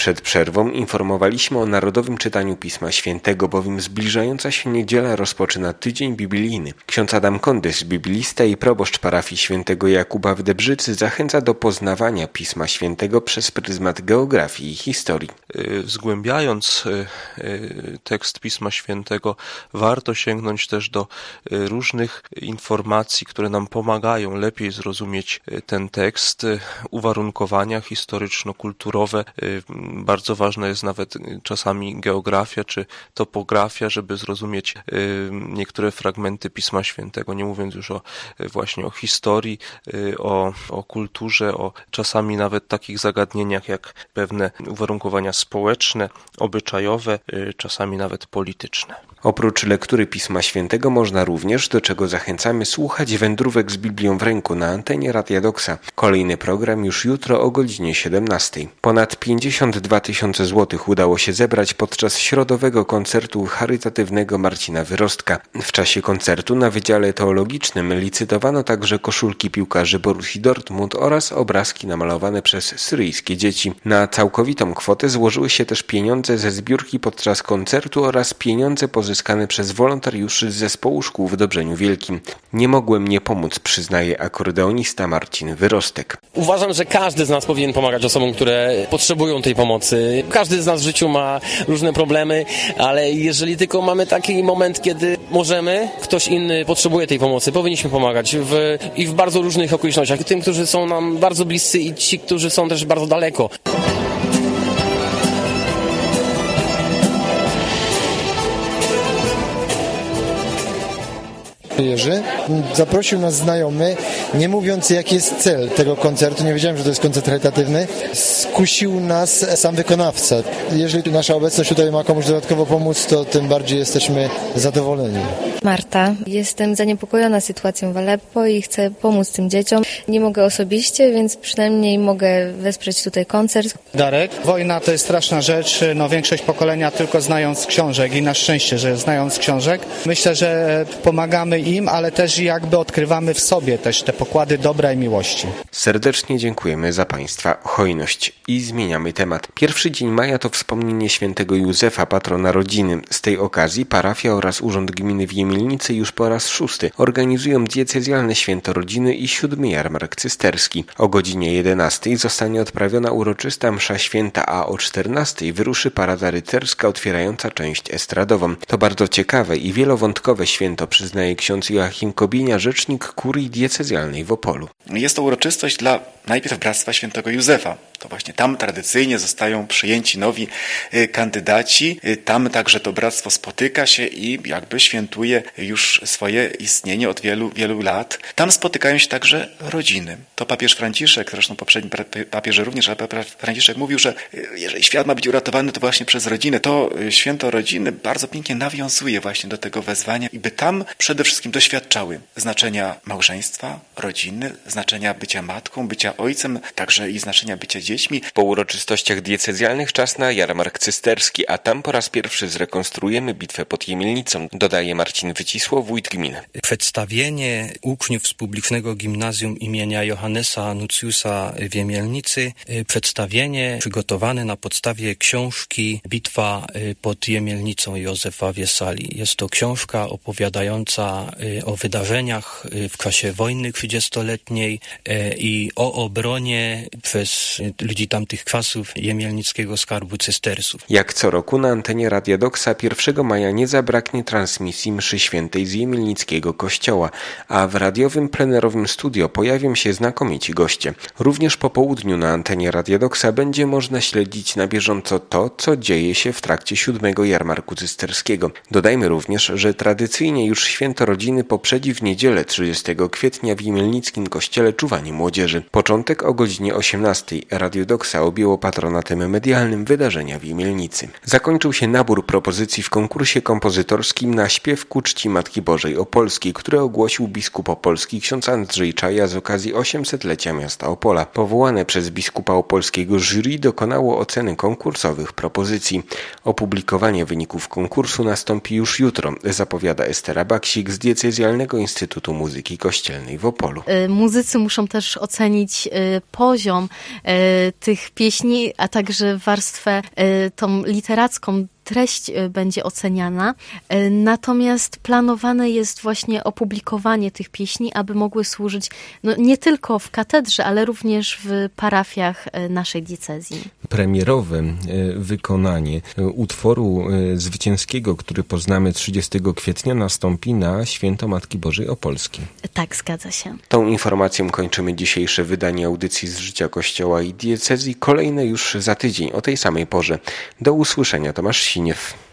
Przed przerwą informowaliśmy o narodowym czytaniu Pisma Świętego, bowiem zbliżająca się niedziela rozpoczyna tydzień biblijny. Ksiądz Adam Kondys, biblista i proboszcz parafii świętego Jakuba w Debrzycy, zachęca do poznawania Pisma Świętego przez pryzmat geografii i historii. Zgłębiając tekst Pisma Świętego, warto sięgnąć też do różnych informacji, które nam pomagają lepiej zrozumieć ten tekst, uwarunkowania historyczno-kulturowe. Bardzo ważna jest nawet czasami geografia czy topografia, żeby zrozumieć niektóre fragmenty Pisma Świętego, nie mówiąc już właśnie o historii, o kulturze, o czasami nawet takich zagadnieniach jak pewne uwarunkowania społeczne, obyczajowe, czasami nawet polityczne. Oprócz lektury Pisma Świętego można również, do czego zachęcamy, słuchać wędrówek z Biblią w ręku na antenie Radia Doxa. Kolejny program już jutro o godzinie 17. Ponad 52 000 złotych udało się zebrać podczas środowego koncertu charytatywnego Marcina Wyrostka. W czasie koncertu na Wydziale Teologicznym licytowano także koszulki piłkarzy Borussii Dortmund oraz obrazki namalowane przez syryjskie dzieci. Na całkowitą kwotę złożyły się też pieniądze ze zbiórki podczas koncertu oraz pieniądze pozyskane przez wolontariuszy z zespołu szkół w Dobrzeniu Wielkim. Nie mogłem nie pomóc, przyznaje akordeonista Marcin Wyrostek. Uważam, że każdy z nas powinien pomagać osobom, które potrzebują tej pomocy. Każdy z nas w życiu ma różne problemy, ale jeżeli tylko mamy taki moment, kiedy możemy, ktoś inny potrzebuje tej pomocy, powinniśmy pomagać i w bardzo różnych okolicznościach. Tym, którzy są nam bardzo bliscy i ci, którzy są też bardzo daleko. Jerzy zaprosił nas znajomy, nie mówiąc jaki jest cel tego koncertu, nie wiedziałem, że to jest koncert charytatywny, skusił nas sam wykonawca. Jeżeli nasza obecność tutaj ma komuś dodatkowo pomóc, to tym bardziej jesteśmy zadowoleni. Marta, jestem zaniepokojona sytuacją w Aleppo i chcę pomóc tym dzieciom. Nie mogę osobiście, więc przynajmniej mogę wesprzeć tutaj koncert. Darek, wojna to jest straszna rzecz, większość pokolenia tylko znając książek i na szczęście, że znając książek. Myślę, że pomagamy im, ale też jakby odkrywamy w sobie też te pokłady dobra i miłości. Serdecznie dziękujemy za Państwa hojność i zmieniamy temat. Pierwszy dzień maja to wspomnienie świętego Józefa, patrona rodziny. Z tej okazji parafia oraz Urząd Gminy w Jemielnicy już po raz 6 organizują diecezjalne święto rodziny i 7. jarmark cysterski. O godzinie 11 zostanie odprawiona uroczysta msza święta, a o 14 wyruszy parada rycerska otwierająca część estradową. To bardzo ciekawe i wielowątkowe święto, przyznaje ksiądz Joachim Kobienia, rzecznik kurii diecezjalnej w Opolu. Jest to uroczystość dla najpierw Bractwa Świętego Józefa. To właśnie tam tradycyjnie zostają przyjęci nowi kandydaci. Tam także to bractwo spotyka się i jakby świętuje już swoje istnienie od wielu, wielu lat. Tam spotykają się także rodziny. To papież Franciszek, zresztą poprzedni papieże również, ale papież Franciszek mówił, że jeżeli świat ma być uratowany, to właśnie przez rodzinę. To święto rodziny bardzo pięknie nawiązuje właśnie do tego wezwania i by tam przede wszystkim doświadczały znaczenia małżeństwa, rodziny, znaczenia bycia matką, bycia ojcem, także i znaczenia bycia dziećmi. Po uroczystościach diecezjalnych czas na jarmark cysterski, a tam po raz pierwszy zrekonstruujemy bitwę pod Jemielnicą, dodaje Marcin Wycisło, wójt gminy. Przedstawienie uczniów z publicznego gimnazjum imienia Johannesa Nucjusa w Jemielnicy, przedstawienie przygotowane na podstawie książki Bitwa pod Jemielnicą Józefa Wiesali. Jest to książka opowiadająca o wydarzeniach w czasie wojny 30-letniej i o obronie przez ludzi tamtych czasów jemielnickiego skarbu cystersów. Jak co roku na antenie Radia Doxa 1 maja nie zabraknie transmisji mszy świętej z jemielnickiego kościoła, a w radiowym plenerowym studio pojawią się znakomici goście. Również po południu na antenie Radia Doxa będzie można śledzić na bieżąco to, co dzieje się w trakcie 7. jarmarku cysterskiego. Dodajmy również, że tradycyjnie już święto rodziny poprzedzi w niedzielę 30 kwietnia w jemielnickim kościele czuwanie młodzieży. Początek o godzinie 18. Radio Doxa objęło patronatem medialnym wydarzenia w Jemielnicy. Zakończył się nabór propozycji w konkursie kompozytorskim na śpiew ku czci Matki Bożej Opolskiej, które ogłosił biskup opolski ksiądz Andrzej Czaja z okazji 800-lecia miasta Opola. Powołane przez biskupa opolskiego jury dokonało oceny konkursowych propozycji. Opublikowanie wyników konkursu nastąpi już jutro, zapowiada Estera Baksik z Diecezjalnego Instytutu Muzyki Kościelnej w Opolu. Muzycy muszą też ocenić poziom tych pieśni, a także warstwę tą literacką. Treść będzie oceniana, natomiast planowane jest właśnie opublikowanie tych pieśni, aby mogły służyć nie tylko w katedrze, ale również w parafiach naszej diecezji. Premierowe wykonanie utworu zwycięskiego, który poznamy 30 kwietnia, nastąpi na Święto Matki Bożej Opolskiej. Tak, zgadza się. Tą informacją kończymy dzisiejsze wydanie audycji z życia Kościoła i diecezji. Kolejne już za tydzień o tej samej porze. Do usłyszenia. Tomasz Siniew.